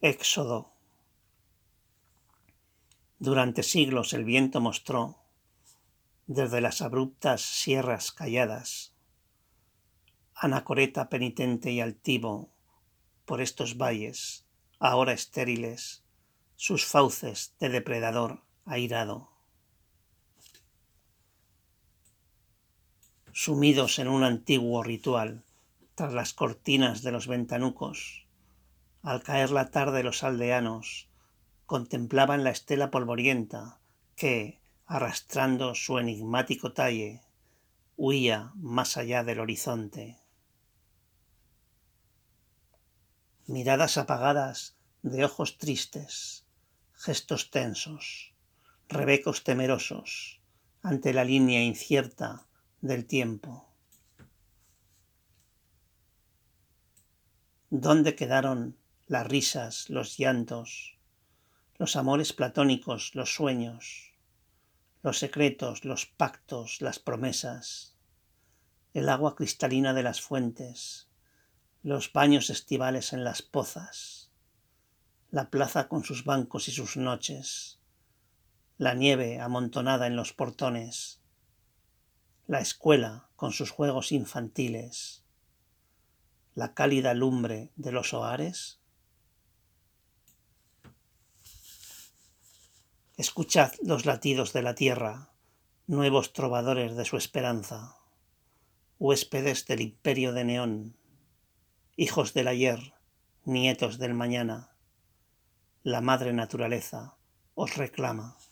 Éxodo. Durante siglos el viento mostró, desde las abruptas sierras calladas, anacoreta penitente y altivo, por estos valles, ahora estériles, sus fauces de depredador airado. Sumidos en un antiguo ritual, tras las cortinas de los ventanucos, al caer la tarde los aldeanos contemplaban la estela polvorienta que, arrastrando su enigmático talle, huía más allá del horizonte. Miradas apagadas de ojos tristes, gestos tensos, rebecos temerosos ante la línea incierta del tiempo. ¿Dónde quedaron las risas, los llantos, los amores platónicos, los sueños, los secretos, los pactos, las promesas, el agua cristalina de las fuentes, los baños estivales en las pozas, la plaza con sus bancos y sus noches, la nieve amontonada en los portones, la escuela con sus juegos infantiles, la cálida lumbre de los hogares? Escuchad los latidos de la tierra, nuevos trovadores de su esperanza, huéspedes del imperio de Neón, hijos del ayer, nietos del mañana. La madre naturaleza os reclama.